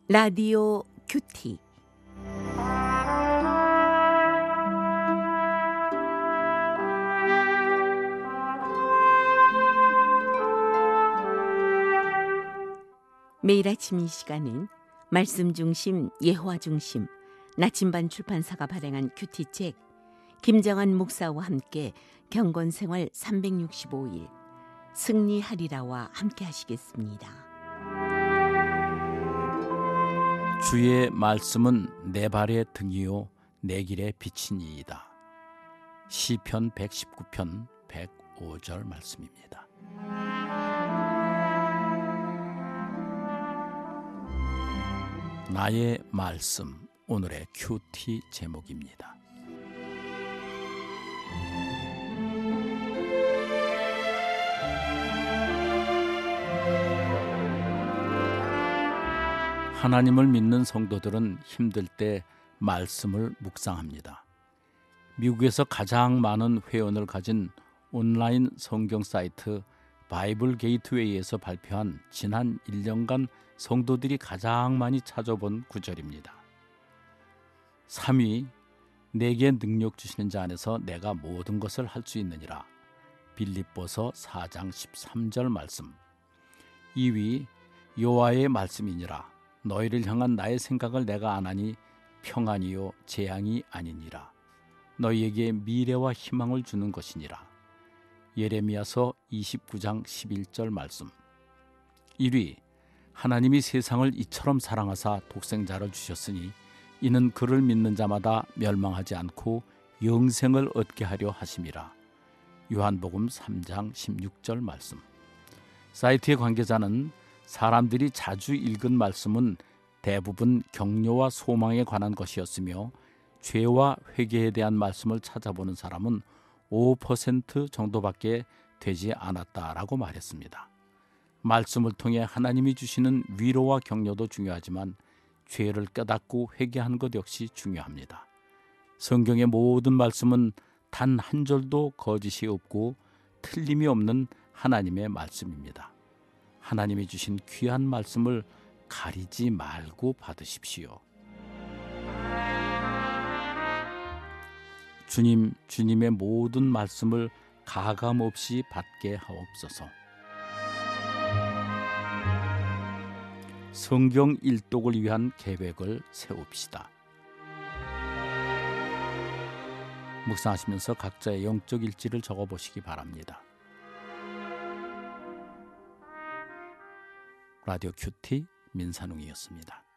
라디오 큐티. 매일 아침 이 시간은 말씀 중심, 예화 중심, 나침반 출판사가 발행한 큐티책 김정한 목사와 함께 경건생활 365일 승리하리라와 함께 하시겠습니다. 주의 말씀은 내 발의 등이요 내 길의 빛이니이다. 시편 119편 105절 말씀입니다. 나의 말씀, 오늘의 큐티 제목입니다. 하나님을 믿는 성도들은 힘들 때 말씀을 묵상합니다. 미국에서 가장 많은 회원을 가진 온라인 성경 사이트 바이블 게이트웨이에서 발표한 지난 1년간 성도들이 가장 많이 찾아본 구절입니다. 3위, 내게 능력 주시는 자 안에서 내가 모든 것을 할 수 있느니라. 빌립보서 4장 13절 말씀. 2위, 여호와의 말씀이니라. 너희를 향한 나의 생각을 내가 아나니 평안이요 재앙이 아니니라. 너희에게 미래와 희망을 주는 것이니라. 예레미야서 29장 11절 말씀. 1위, 하나님이 세상을 이처럼 사랑하사 독생자를 주셨으니 이는 그를 믿는 자마다 멸망하지 않고 영생을 얻게 하려 하심이라. 요한복음 3장 16절 말씀. 사이트의 관계자는 사람들이 자주 읽은 말씀은 대부분 격려와 소망에 관한 것이었으며 죄와 회개에 대한 말씀을 찾아보는 사람은 5% 정도밖에 되지 않았다라고 말했습니다. 말씀을 통해 하나님이 주시는 위로와 격려도 중요하지만 죄를 깨닫고 회개하는 것 역시 중요합니다. 성경의 모든 말씀은 단 한 절도 거짓이 없고 틀림이 없는 하나님의 말씀입니다. 하나님이 주신 귀한 말씀을 가리지 말고 받으십시오. 주님, 주님의 모든 말씀을 가감 없이 받게 하옵소서. 성경 일독을 위한 계획을 세웁시다. 묵상하시면서 각자의 영적 일지를 적어보시기 바랍니다. 라디오 큐티 민산웅이었습니다.